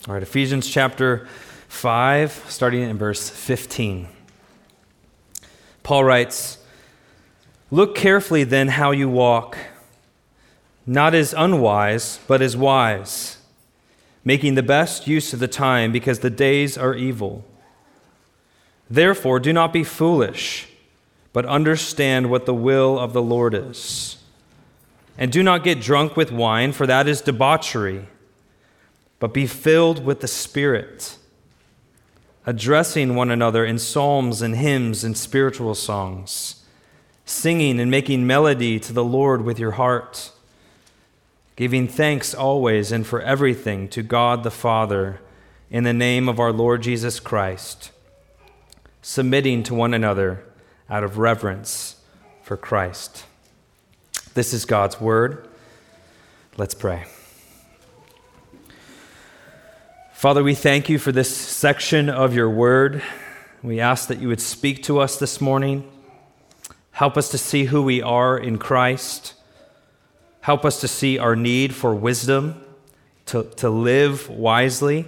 All right, Ephesians chapter 5, starting in verse 15. Paul writes, "Look carefully then how you walk, not as unwise, but as wise, making the best use of the time, because the days are evil. Therefore, do not be foolish, but understand what the will of the Lord is. And do not get drunk with wine, for that is debauchery, but be filled with the Spirit, addressing one another in psalms and hymns and spiritual songs, singing and making melody to the Lord with your heart, giving thanks always and for everything to God the Father in the name of our Lord Jesus Christ, submitting to one another out of reverence for Christ." This is God's word. Let's pray. Father, we thank you for this section of your word. We ask that you would speak to us this morning. Help us to see who we are in Christ. Help us to see our need for wisdom, to live wisely.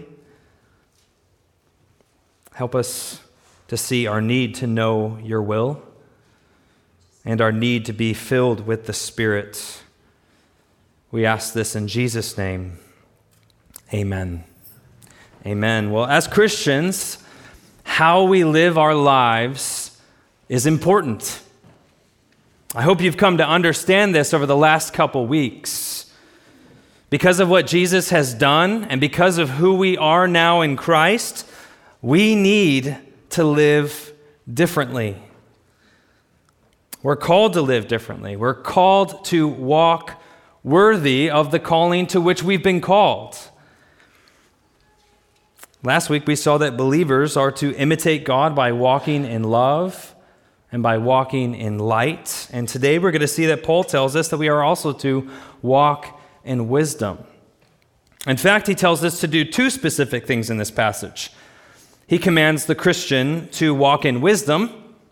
Help us to see our need to know your will and our need to be filled with the Spirit. We ask this in Jesus' name. Amen. Amen. Well, as Christians, how we live our lives is important. I hope you've come to understand this over the last couple weeks. Because of what Jesus has done and because of who we are now in Christ, we need to live differently. We're called to live differently. We're called to walk worthy of the calling to which we've been called. Last week we saw that believers are to imitate God by walking in love and by walking in light. And today we're going to see that Paul tells us that we are also to walk in wisdom. In fact, he tells us to do two specific things in this passage. He commands the Christian to walk in wisdom,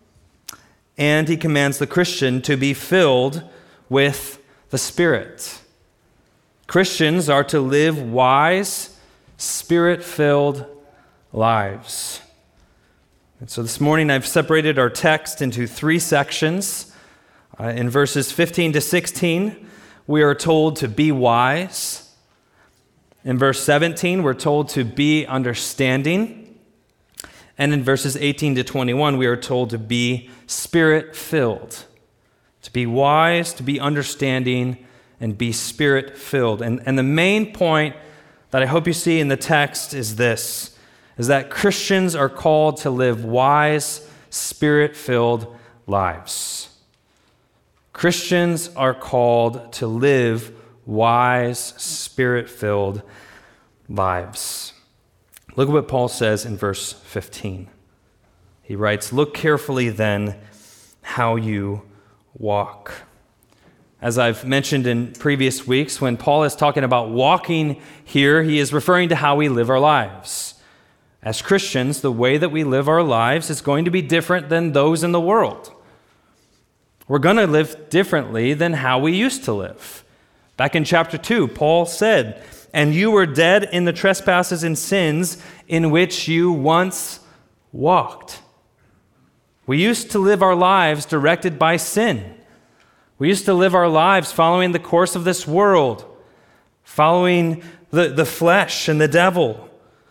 and he commands the Christian to be filled with the Spirit. Christians are to live wise, Spirit-filled lives. And so this morning I've separated our text into three sections. In verses 15 to 16, we are told to be wise. In verse 17, we're told to be understanding. And in verses 18 to 21, we are told to be Spirit-filled. To be wise, to be understanding, and be Spirit-filled. And the main point that I hope you see in the text is this, is that Christians are called to live wise, Spirit-filled lives. Christians are called to live wise, Spirit-filled lives. Look at what Paul says in verse 15. He writes, "Look carefully then how you walk." As I've mentioned in previous weeks, when Paul is talking about walking here, he is referring to how we live our lives. As Christians, the way that we live our lives is going to be different than those in the world. We're going to live differently than how we used to live. Back in chapter 2, Paul said, "And you were dead in the trespasses and sins in which you once walked." We used to live our lives directed by sin. We used to live our lives following the course of this world, following the flesh and the devil.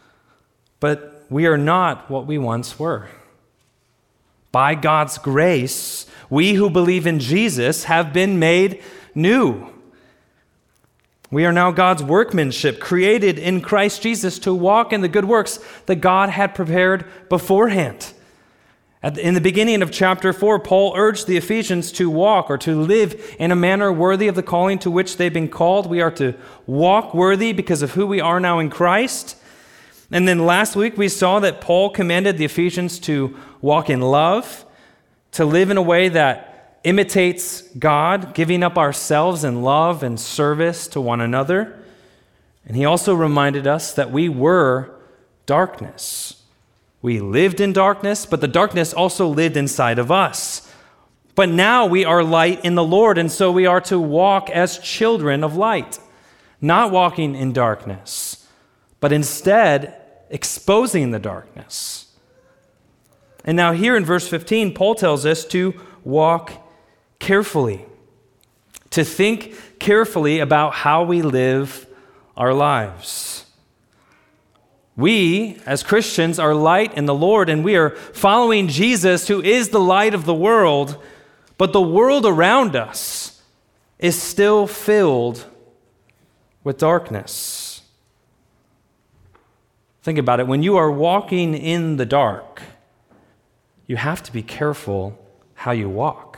But we are not what we once were. By God's grace, we who believe in Jesus have been made new. We are now God's workmanship, created in Christ Jesus to walk in the good works that God had prepared beforehand. In the beginning of chapter 4, Paul urged the Ephesians to walk or to live in a manner worthy of the calling to which they've been called. We are to walk worthy because of who we are now in Christ. And then last week we saw that Paul commanded the Ephesians to walk in love, to live in a way that imitates God, giving up ourselves in love and service to one another. And he also reminded us that we were darkness. We lived in darkness, but the darkness also lived inside of us. But now we are light in the Lord, and so we are to walk as children of light, not walking in darkness, but instead exposing the darkness. And now here in verse 15, Paul tells us to walk carefully, to think carefully about how we live our lives. We, as Christians, are light in the Lord, and we are following Jesus, who is the light of the world, but the world around us is still filled with darkness. Think about it. When you are walking in the dark, you have to be careful how you walk.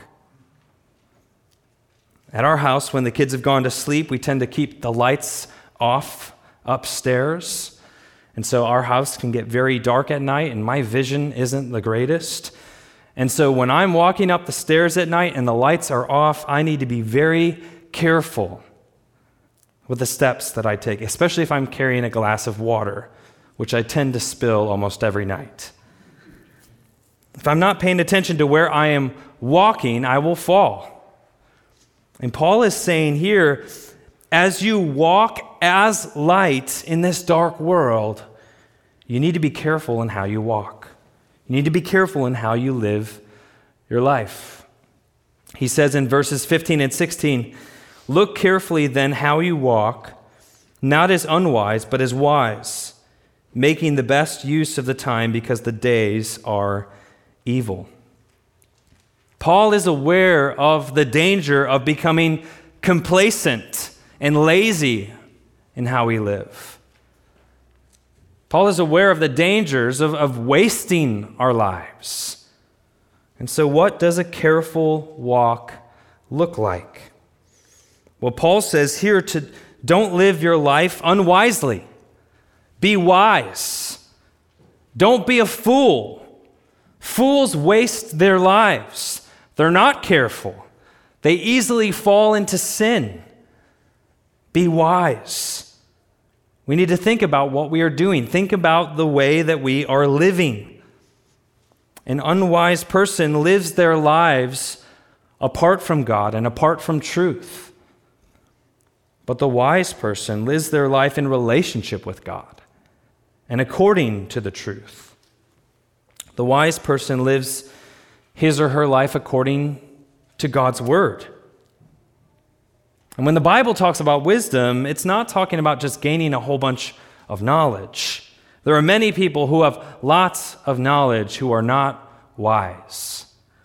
At our house, when the kids have gone to sleep, we tend to keep the lights off upstairs. And so our house can get very dark at night, and my vision isn't the greatest. And so when I'm walking up the stairs at night and the lights are off, I need to be very careful with the steps that I take, especially if I'm carrying a glass of water, which I tend to spill almost every night. If I'm not paying attention to where I am walking, I will fall. And Paul is saying here, as you walk as light in this dark world, you need to be careful in how you walk. You need to be careful in how you live your life. He says in verses 15 and 16, "Look carefully then how you walk, not as unwise, but as wise, making the best use of the time because the days are evil." Paul is aware of the danger of becoming complacent and lazy in how we live. Paul is aware of the dangers of wasting our lives. And so what does a careful walk look like? Well, Paul says here to don't live your life unwisely. Be wise. Don't be a fool. Fools waste their lives. They're not careful. They easily fall into sin. Be wise. We need to think about what we are doing. Think about the way that we are living. An unwise person lives their lives apart from God and apart from truth. But the wise person lives their life in relationship with God and according to the truth. The wise person lives his or her life according to God's word. And when the Bible talks about wisdom, it's not talking about just gaining a whole bunch of knowledge. There are many people who have lots of knowledge who are not wise.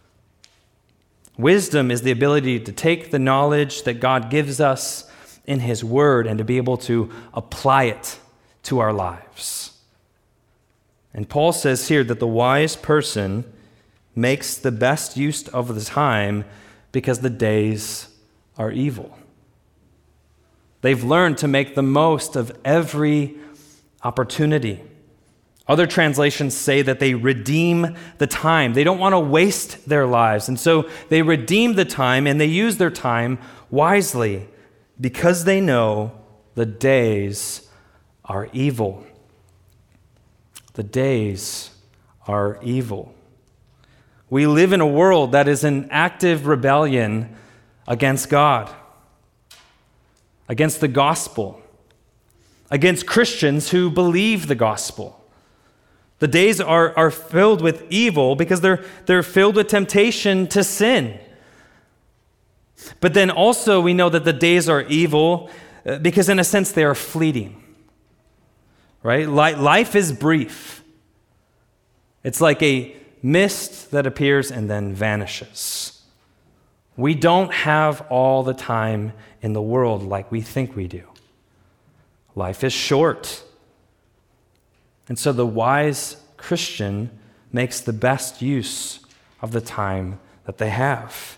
Wisdom is the ability to take the knowledge that God gives us in His Word and to be able to apply it to our lives. And Paul says here that the wise person makes the best use of the time because the days are evil. They've learned to make the most of every opportunity. Other translations say that they redeem the time. They don't want to waste their lives. And so they redeem the time and they use their time wisely because they know the days are evil. The days are evil. We live in a world that is in active rebellion against God, against the gospel, against Christians who believe the gospel. The days are filled with evil because they're filled with temptation to sin. But then also we know that the days are evil because in a sense they are fleeting. Right? Life is brief. It's like a mist that appears and then vanishes. We don't have all the time in the world like we think we do. Life is short. And so the wise Christian makes the best use of the time that they have.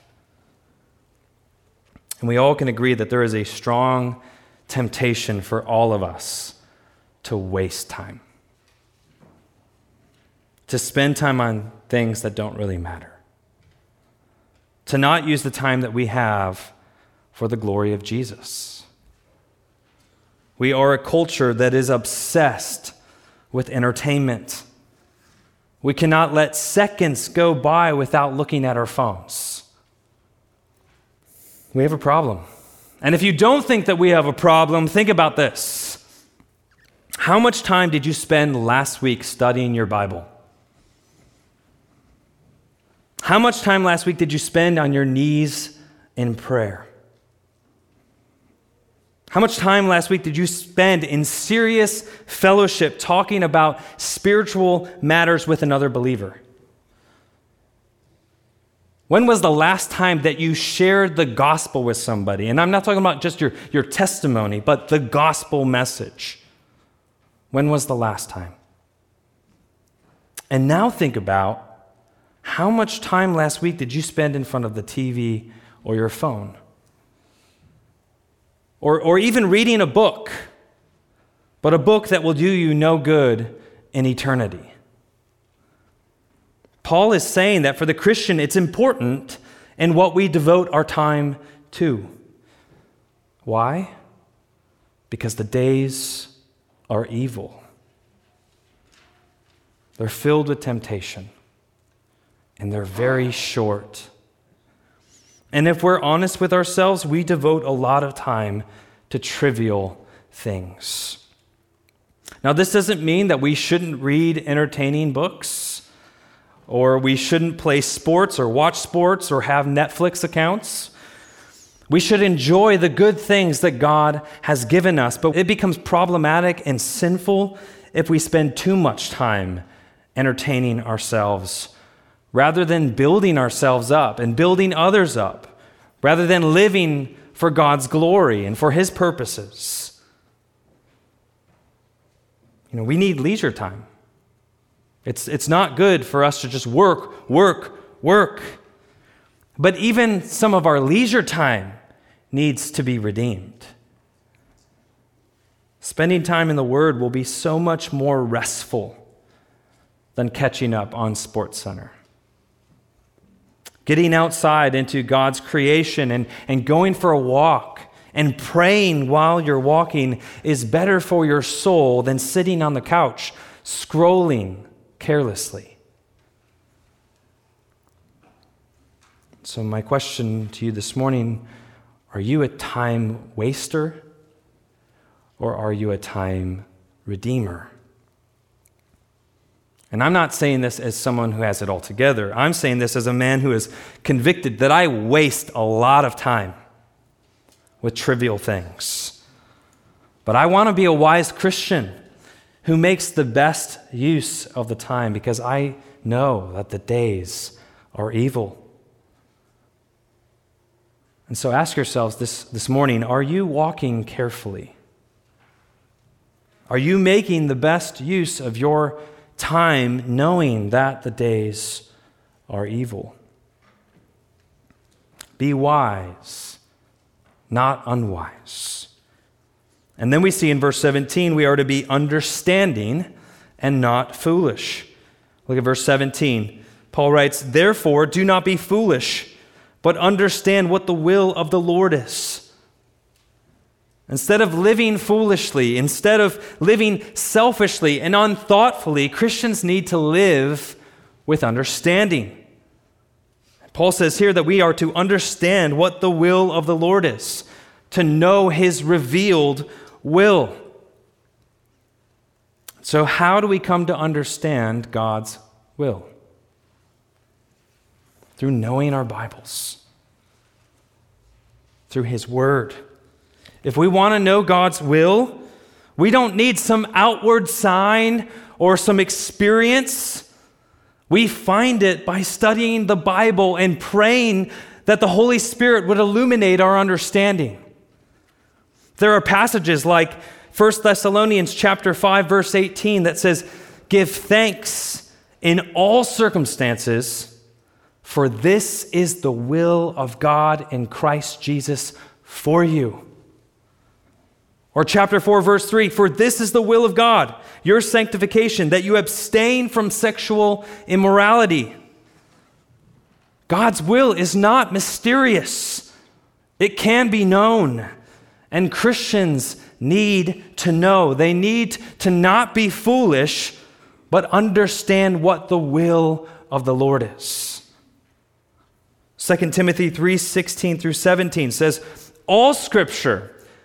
And we all can agree that there is a strong temptation for all of us to waste time, to spend time on things that don't really matter, to not use the time that we have for the glory of Jesus. We are a culture that is obsessed with entertainment. We cannot let seconds go by without looking at our phones. We have a problem. And if you don't think that we have a problem, think about this. How much time did you spend last week studying your Bible? How much time last week did you spend on your knees in prayer? How much time last week did you spend in serious fellowship talking about spiritual matters with another believer? When was the last time that you shared the gospel with somebody? And I'm not talking about just your testimony, but the gospel message. When was the last time? And now think about how much time last week did you spend in front of the TV or your phone? Or even reading a book, but a book that will do you no good in eternity. Paul is saying that for the Christian, it's important in what we devote our time to. Why? Because the days are evil. They're filled with temptation, and they're very short. And if we're honest with ourselves, we devote a lot of time to trivial things. Now, this doesn't mean that we shouldn't read entertaining books, or we shouldn't play sports or watch sports or have Netflix accounts. We should enjoy the good things that God has given us, but it becomes problematic and sinful if we spend too much time entertaining ourselves rather than building ourselves up and building others up, rather than living for God's glory and for His purposes. We need leisure time. It's not good for us to just work. But even some of our leisure time needs to be redeemed. Spending time in the Word will be so much more restful than catching up on SportsCenter. Getting outside into God's creation and going for a walk and praying while you're walking is better for your soul than sitting on the couch scrolling carelessly. So my question to you this morning, are you a time waster or are you a time redeemer? And I'm not saying this as someone who has it all together. I'm saying this as a man who is convicted that I waste a lot of time with trivial things. But I want to be a wise Christian who makes the best use of the time because I know that the days are evil. And so ask yourselves this morning, are you walking carefully? Are you making the best use of your time knowing that the days are evil? Be wise, not unwise. And then we see in verse 17, we are to be understanding and not foolish. Look at verse 17. Paul writes, "Therefore, do not be foolish, but understand what the will of the Lord is." Instead of living foolishly, instead of living selfishly and unthoughtfully, Christians need to live with understanding. Paul says here that we are to understand what the will of the Lord is, to know His revealed will. So how do we come to understand God's will? Through knowing our Bibles, through His Word. If we want to know God's will, we don't need some outward sign or some experience. We find it by studying the Bible and praying that the Holy Spirit would illuminate our understanding. There are passages like 1 Thessalonians chapter 5, verse 18 that says, "Give thanks in all circumstances, for this is the will of God in Christ Jesus for you." Or chapter 4, verse 3, "For this is the will of God, your sanctification, that you abstain from sexual immorality." God's will is not mysterious. It can be known. And Christians need to know. They need to not be foolish, but understand what the will of the Lord is. 2 Timothy 3:16 through 17 says, "All Scripture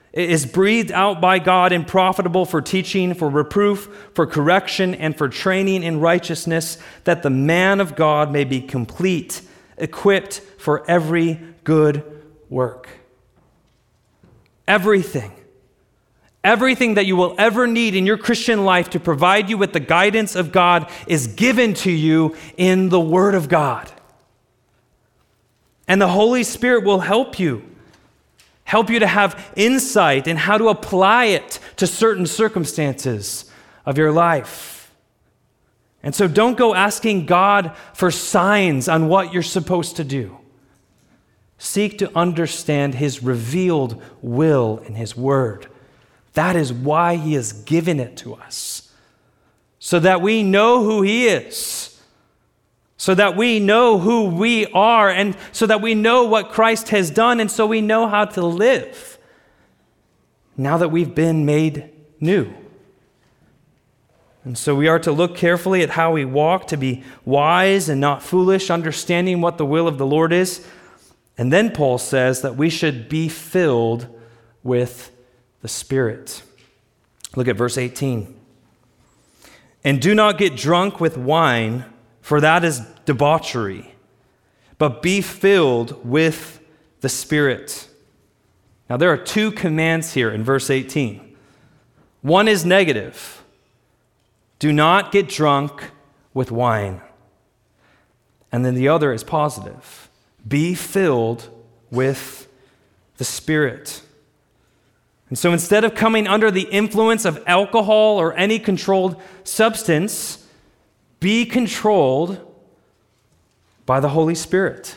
It is breathed out by God and profitable for teaching, for reproof, for correction, and for training in righteousness, that the man of God may be complete, equipped for every good work. Everything that you will ever need in your Christian life to provide you with the guidance of God is given to you in the Word of God. And the Holy Spirit will help you to have insight in how to apply it to certain circumstances of your life. And so don't go asking God for signs on what you're supposed to do. Seek to understand His revealed will in His Word. That is why He has given it to us, so that we know who He is, so that we know who we are, and so that we know what Christ has done, and so we know how to live now that we've been made new. And so we are to look carefully at how we walk, to be wise and not foolish, understanding what the will of the Lord is. And then Paul says that we should be filled with the Spirit. Look at verse 18. And do not get drunk with wine, for that is debauchery, but be filled with the Spirit. Now there are two commands here in verse 18. One is negative. Do not get drunk with wine. And then the other is positive. Be filled with the Spirit. And so instead of coming under the influence of alcohol or any controlled substance, be controlled by the Holy Spirit.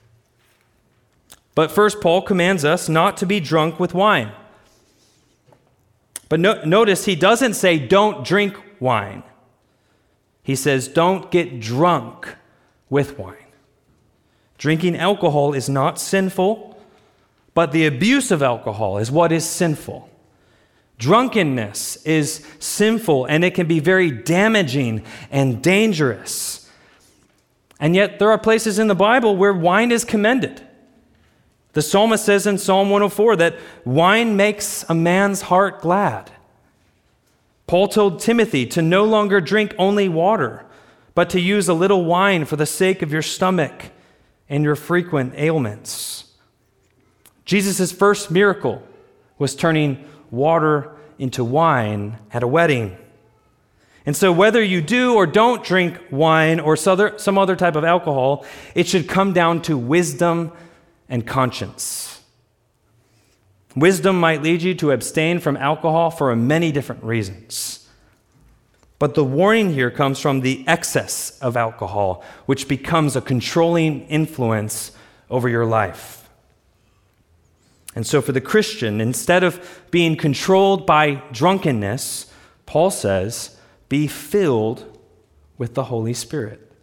But first, Paul commands us not to be drunk with wine. But notice he doesn't say don't drink wine. He says don't get drunk with wine. Drinking alcohol is not sinful, but the abuse of alcohol is what is sinful. Drunkenness is sinful, and it can be very damaging and dangerous. And yet there are places in the Bible where wine is commended. The psalmist says in Psalm 104 that wine makes a man's heart glad. Paul told Timothy to no longer drink only water, but to use a little wine for the sake of your stomach and your frequent ailments. Jesus' first miracle was turning water into wine at a wedding. And so whether you do or don't drink wine or some other type of alcohol, it should come down to wisdom and conscience. Wisdom might lead you to abstain from alcohol for many different reasons. But the warning here comes from the excess of alcohol, which becomes a controlling influence over your life. And so for the Christian, instead of being controlled by drunkenness, Paul says, be filled with the Holy Spirit.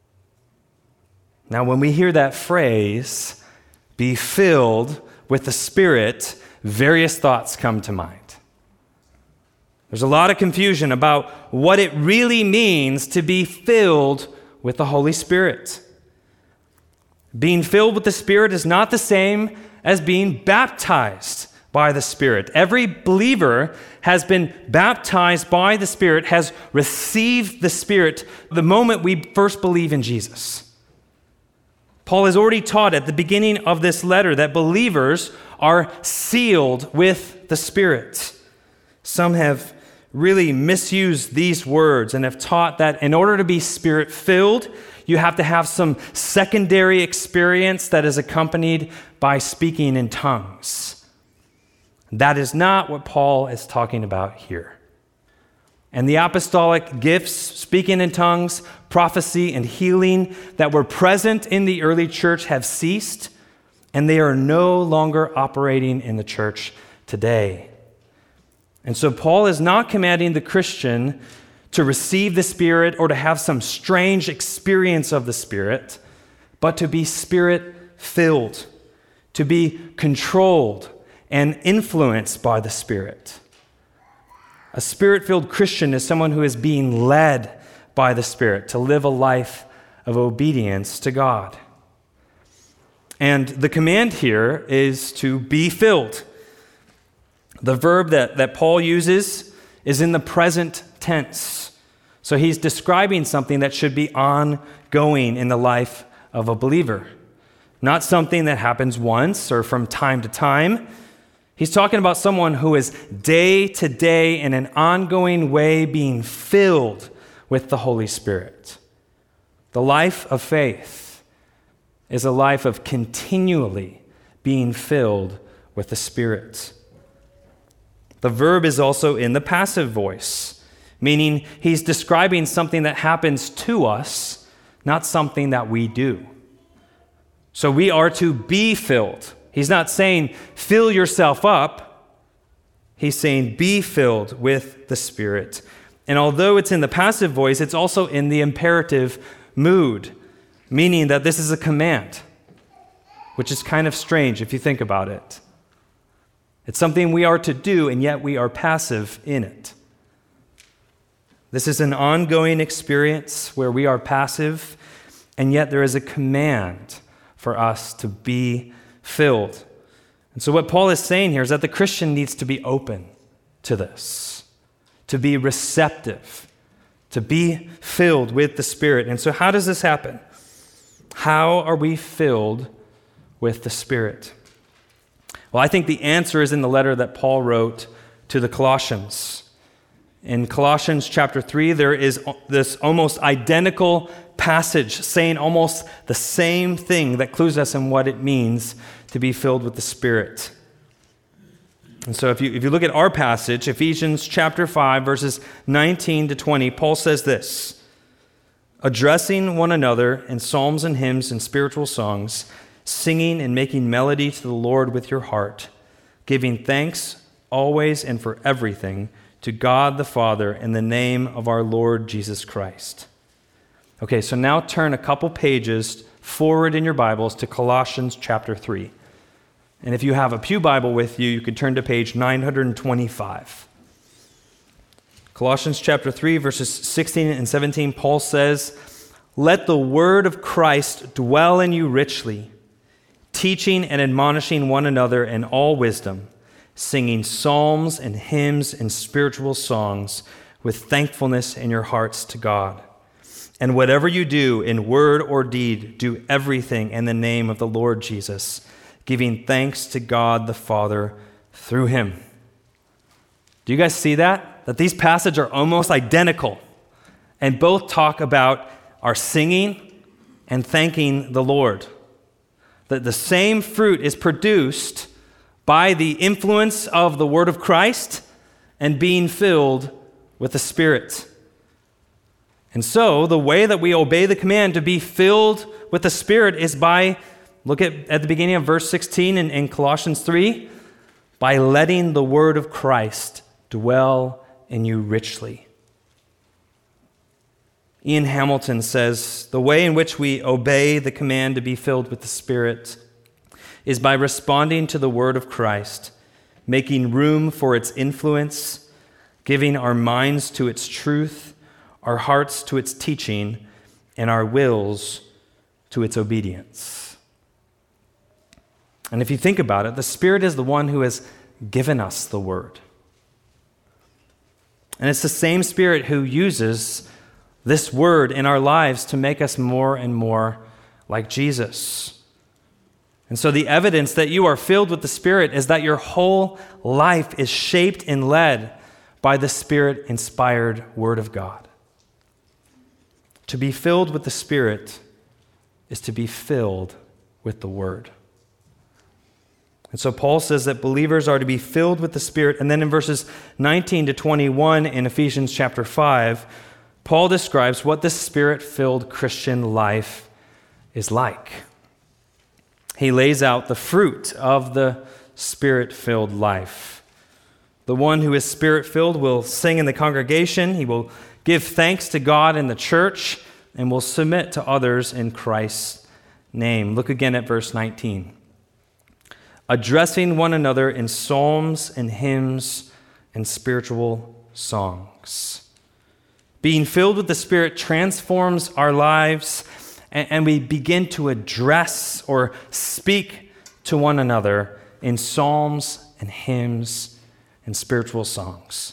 Now, when we hear that phrase, be filled with the Spirit, various thoughts come to mind. There's a lot of confusion about what it really means to be filled with the Holy Spirit. Being filled with the Spirit is not the same as being baptized by the Spirit. Every believer has been baptized by the Spirit, has received the Spirit the moment we first believe in Jesus. Paul has already taught at the beginning of this letter that believers are sealed with the Spirit. Some have really misused these words and have taught that in order to be Spirit-filled, you have to have some secondary experience that is accompanied by speaking in tongues. That is not what Paul is talking about here. And the apostolic gifts, speaking in tongues, prophecy, and healing that were present in the early church have ceased, and they are no longer operating in the church today. And so Paul is not commanding the Christian to receive the Spirit or to have some strange experience of the Spirit, but to be Spirit-filled, to be controlled and influenced by the Spirit. A Spirit-filled Christian is someone who is being led by the Spirit to live a life of obedience to God. And the command here is to be filled. The verb that Paul uses is in the present tense. So he's describing something that should be ongoing in the life of a believer, not something that happens once or from time to time. He's talking about someone who is day to day in an ongoing way being filled with the Holy Spirit. The life of faith is a life of continually being filled with the Spirit. The verb is also in the passive voice, meaning he's describing something that happens to us, not something that we do. So we are to be filled. He's not saying fill yourself up. He's saying be filled with the Spirit. And although it's in the passive voice, it's also in the imperative mood, meaning that this is a command, which is kind of strange if you think about it. It's something we are to do, and yet we are passive in it. This is an ongoing experience where we are passive, and yet there is a command for us to be filled. And so what Paul is saying here is that the Christian needs to be open to this, to be receptive, to be filled with the Spirit. And so how does this happen? How are we filled with the Spirit? Well, I think the answer is in the letter that Paul wrote to the Colossians. In Colossians chapter 3, there is this almost identical passage saying almost the same thing that clues us in what it means to be filled with the Spirit. And so if you look at our passage, Ephesians chapter 5, verses 19 to 20, Paul says this: addressing one another in psalms and hymns and spiritual songs, singing and making melody to the Lord with your heart, giving thanks always and for everything to God the Father in the name of our Lord Jesus Christ. Okay, so now turn a couple pages forward in your Bibles to Colossians chapter 3. And if you have a pew Bible with you, you can turn to page 925. Colossians chapter 3, verses 16 and 17, Paul says, "Let the word of Christ dwell in you richly, teaching and admonishing one another in all wisdom, singing psalms and hymns and spiritual songs with thankfulness in your hearts to God. And whatever you do in word or deed, do everything in the name of the Lord Jesus, giving thanks to God the Father through him." Do you guys see that? That these passages are almost identical, and both talk about our singing and thanking the Lord. That the same fruit is produced by the influence of the word of Christ and being filled with the Spirit. And so the way that we obey the command to be filled with the Spirit is by, look at the beginning of verse 16 in Colossians 3, by letting the word of Christ dwell in you richly. Ian Hamilton says, the way in which we obey the command to be filled with the Spirit is by responding to the word of Christ, making room for its influence, giving our minds to its truth, our hearts to its teaching, and our wills to its obedience. And if you think about it, the Spirit is the one who has given us the word. And it's the same Spirit who uses this word in our lives to make us more and more like Jesus. And so the evidence that you are filled with the Spirit is that your whole life is shaped and led by the Spirit-inspired Word of God. To be filled with the Spirit is to be filled with the Word. And so Paul says that believers are to be filled with the Spirit. And then in verses 19 to 21 in Ephesians chapter 5, Paul describes what the Spirit-filled Christian life is like. He lays out the fruit of the Spirit-filled life. The one who is Spirit-filled will sing in the congregation. He will give thanks to God in the church and will submit to others in Christ's name. Look again at verse 19. Addressing one another in psalms and hymns and spiritual songs. Being filled with the Spirit transforms our lives, and we begin to address or speak to one another in psalms and hymns and spiritual songs.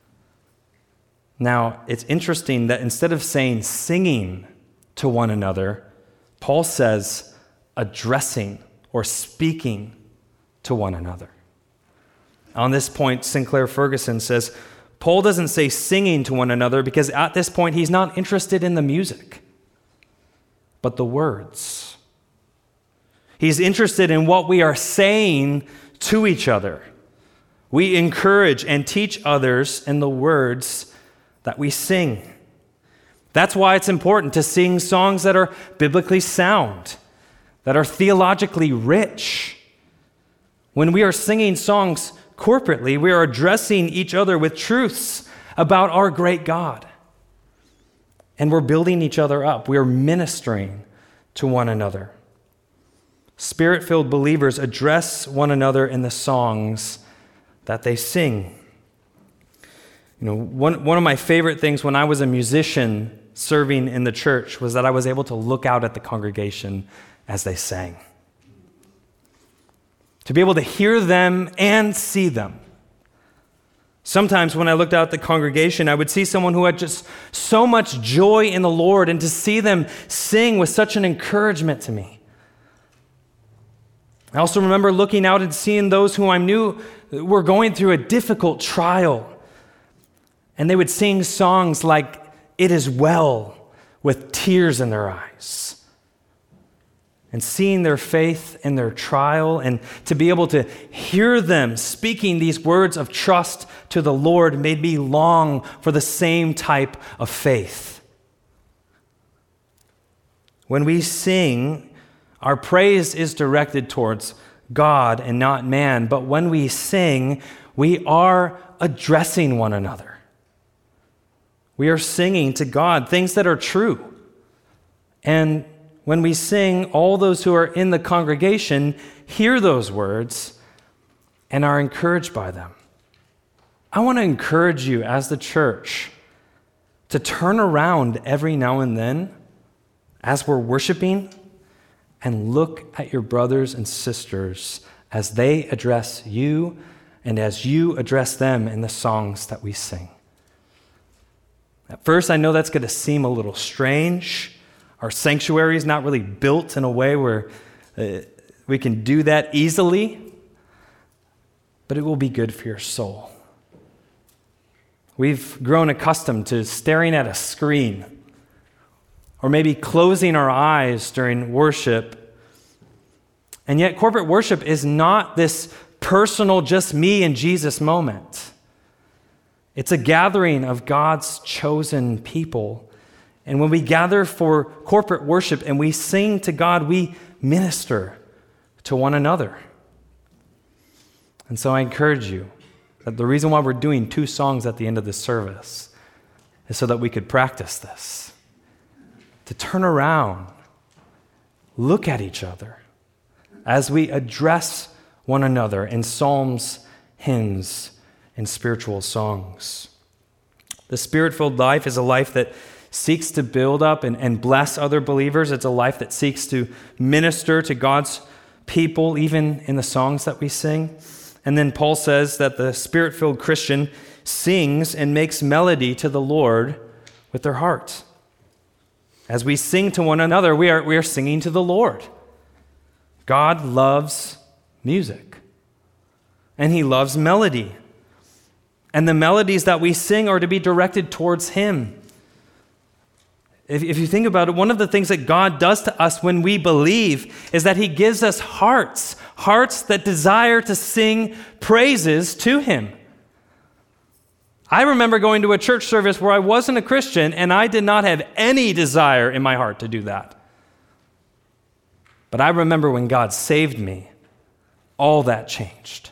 Now, it's interesting that instead of saying singing to one another, Paul says addressing or speaking to one another. On this point, Sinclair Ferguson says, Paul doesn't say singing to one another because at this point he's not interested in the music, but the words. He's interested in what we are saying to each other. We encourage and teach others in the words that we sing. That's why it's important to sing songs that are biblically sound, that are theologically rich. When we are singing songs corporately, we are addressing each other with truths about our great God. And we're building each other up. We are ministering to one another. Spirit-filled believers address one another in the songs that they sing. You know, one of my favorite things when I was a musician serving in the church was that I was able to look out at the congregation as they sang. To be able to hear them and see them. Sometimes when I looked out at the congregation, I would see someone who had just so much joy in the Lord, and to see them sing was such an encouragement to me. I also remember looking out and seeing those who I knew were going through a difficult trial. And they would sing songs like, "It is well," with tears in their eyes. And seeing their faith in their trial, and to be able to hear them speaking these words of trust to the Lord made me long for the same type of faith. When we sing, our praise is directed towards God and not man. But when we sing, we are addressing one another. We are singing to God things that are true. And when we sing, all those who are in the congregation hear those words and are encouraged by them. I want to encourage you as the church to turn around every now and then as we're worshiping and look at your brothers and sisters as they address you and as you address them in the songs that we sing. At first, I know that's going to seem a little strange. Our sanctuary is not really built in a way where we can do that easily, but it will be good for your soul. We've grown accustomed to staring at a screen, or maybe closing our eyes during worship. And yet, corporate worship is not this personal, just me and Jesus moment. It's a gathering of God's chosen people. And when we gather for corporate worship and we sing to God, we minister to one another. And so I encourage you that the reason why we're doing 2 songs at the end of this service is so that we could practice this. To turn around, look at each other as we address one another in psalms, hymns, and spiritual songs. The Spirit-filled life is a life that seeks to build up and bless other believers. It's a life that seeks to minister to God's people, even in the songs that we sing. And then Paul says that the Spirit-filled Christian sings and makes melody to the Lord with their heart. As we sing to one another, we are singing to the Lord. God loves music, and he loves melody. And the melodies that we sing are to be directed towards him. If you think about it, one of the things that God does to us when we believe is that he gives us hearts that desire to sing praises to him. I remember going to a church service where I wasn't a Christian, and I did not have any desire in my heart to do that. But I remember when God saved me, all that changed.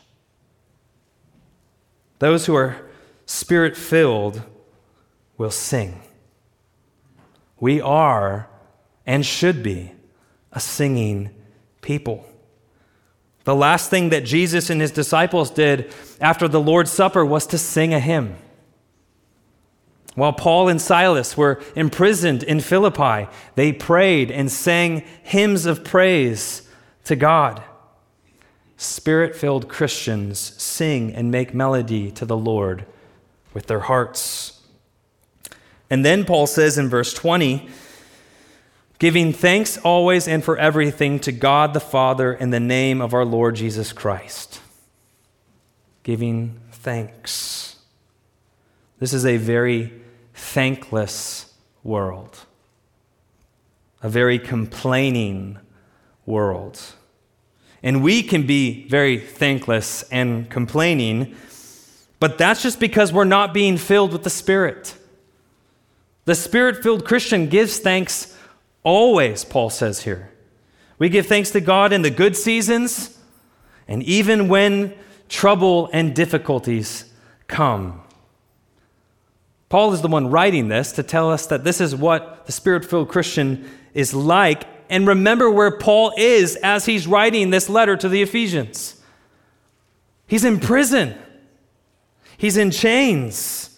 Those who are Spirit-filled will sing. We are and should be a singing people. The last thing that Jesus and his disciples did after the Lord's Supper was to sing a hymn. While Paul and Silas were imprisoned in Philippi, they prayed and sang hymns of praise to God. Spirit-filled Christians sing and make melody to the Lord with their hearts. And then Paul says in verse 20, giving thanks always and for everything to God the Father in the name of our Lord Jesus Christ. Giving thanks. This is a very thankless world, a very complaining world. And we can be very thankless and complaining, but that's just because we're not being filled with the Spirit. The Spirit-filled Christian gives thanks always, Paul says here. We give thanks to God in the good seasons and even when trouble and difficulties come. Paul is the one writing this to tell us that this is what the Spirit-filled Christian is like. And remember where Paul is as he's writing this letter to the Ephesians. He's in prison. He's in chains.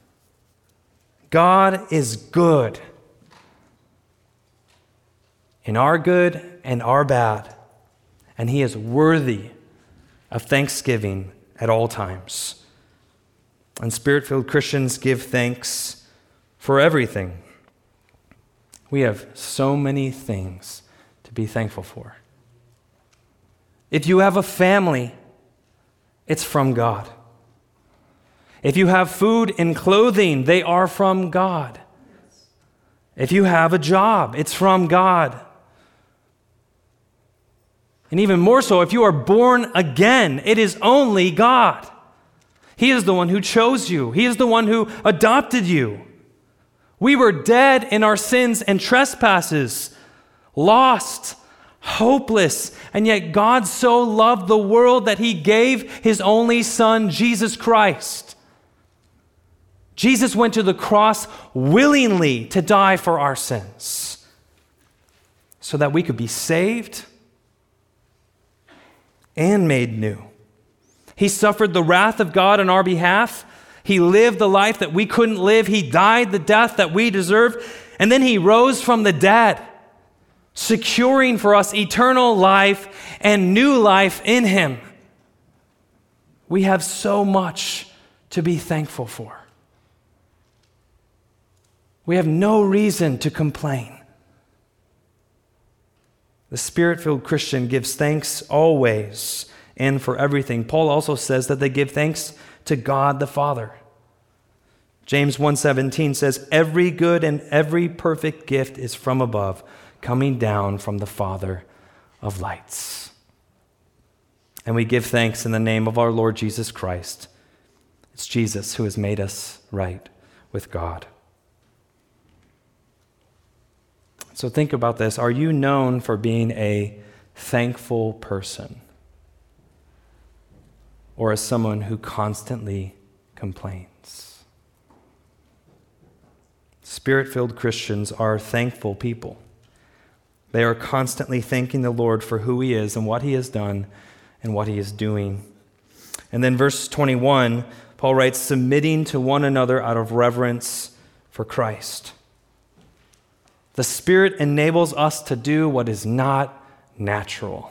God is good. In our good and our bad. And he is worthy of thanksgiving at all times. And Spirit-filled Christians give thanks for everything. We have so many things to be thankful for. If you have a family, it's from God. If you have food and clothing, they are from God. If you have a job, it's from God. And even more so, if you are born again, it is only God. He is the one who chose you. He is the one who adopted you. We were dead in our sins and trespasses, lost, hopeless, and yet God so loved the world that he gave his only Son, Jesus Christ. Jesus went to the cross willingly to die for our sins so that we could be saved and made new. He suffered the wrath of God on our behalf. He lived the life that we couldn't live. He died the death that we deserved. And then he rose from the dead, securing for us eternal life and new life in him. We have so much to be thankful for. We have no reason to complain. The Spirit-filled Christian gives thanks always and for everything. Paul also says that they give thanks to God the Father. James 1:17 says, every good and every perfect gift is from above, coming down from the Father of lights. And we give thanks in the name of our Lord Jesus Christ. It's Jesus who has made us right with God. So think about this. Are you known for being a thankful person? Or as someone who constantly complains? Spirit-filled Christians are thankful people. They are constantly thanking the Lord for who he is and what he has done and what he is doing. And then verse 21, Paul writes, submitting to one another out of reverence for Christ. The Spirit enables us to do what is not natural.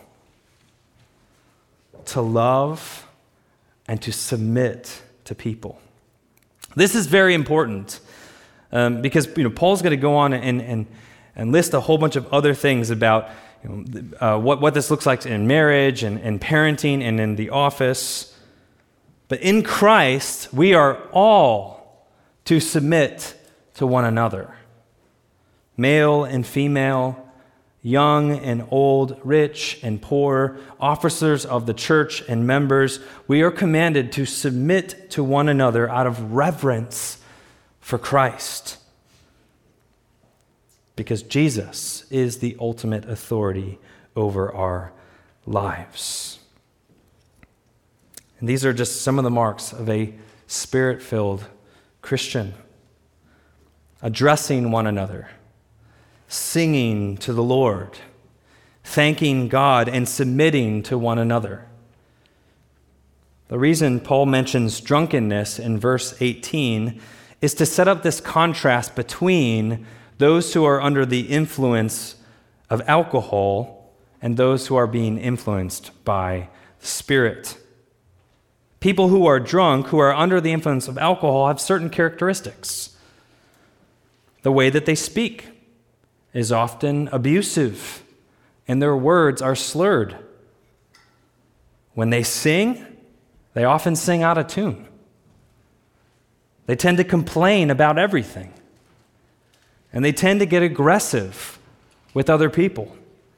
To love and to submit to people. This is very important because Paul's going to go on and list a whole bunch of other things about what this looks like in marriage and parenting and in the office. But in Christ, we are all to submit to one another. Male and female, young and old, rich and poor, officers of the church and members, we are commanded to submit to one another out of reverence for Christ. Because Jesus is the ultimate authority over our lives. And these are just some of the marks of a Spirit-filled Christian. Addressing one another, singing to the Lord, thanking God, and submitting to one another. The reason Paul mentions drunkenness in verse 18 is to set up this contrast between those who are under the influence of alcohol and those who are being influenced by the Spirit. People who are drunk, who are under the influence of alcohol, have certain characteristics. The way that they speak is often abusive, and their words are slurred. When they sing, they often sing out of tune. They tend to complain about everything, and they tend to get aggressive with other people.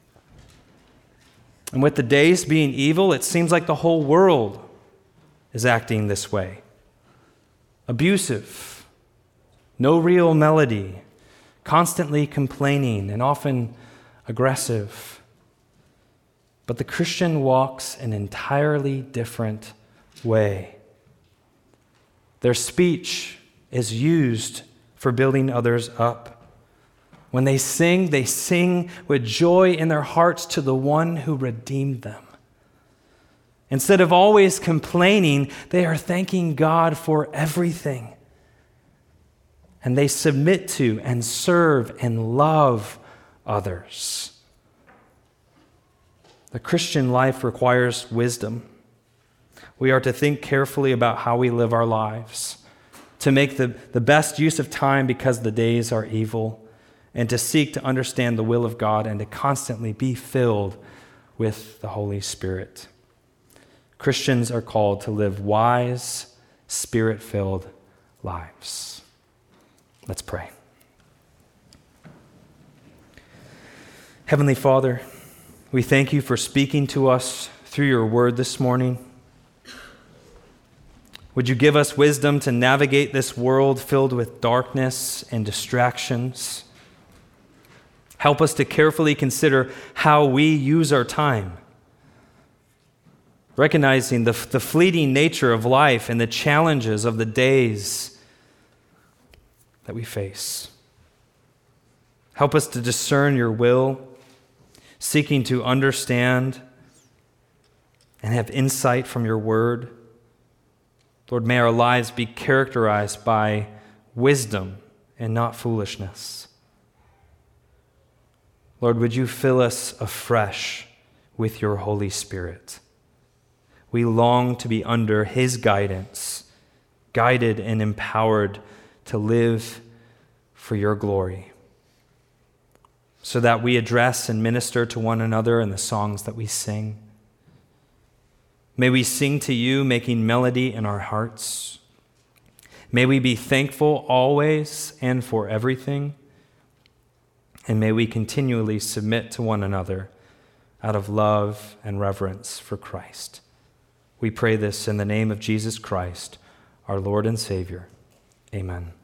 And with the days being evil, it seems like the whole world is acting this way. Abusive, no real melody, constantly complaining, and often aggressive. But the Christian walks an entirely different way. Their speech is used for building others up. When they sing with joy in their hearts to the one who redeemed them. Instead of always complaining, they are thanking God for everything. And they submit to and serve and love others. The Christian life requires wisdom. We are to think carefully about how we live our lives, to make the best use of time because the days are evil, and to seek to understand the will of God and to constantly be filled with the Holy Spirit. Christians are called to live wise, Spirit-filled lives. Let's pray. Heavenly Father, we thank you for speaking to us through your word this morning. Would you give us wisdom to navigate this world filled with darkness and distractions? Help us to carefully consider how we use our time, recognizing the fleeting nature of life and the challenges of the days that we face. Help us to discern your will, seeking to understand and have insight from your word. Lord, may our lives be characterized by wisdom and not foolishness. Lord, would you fill us afresh with your Holy Spirit? We long to be under his guidance, guided and empowered to live for your glory, so that we address and minister to one another in the songs that we sing. May we sing to you, making melody in our hearts. May we be thankful always and for everything. And may we continually submit to one another out of love and reverence for Christ. We pray this in the name of Jesus Christ, our Lord and Savior. Amen.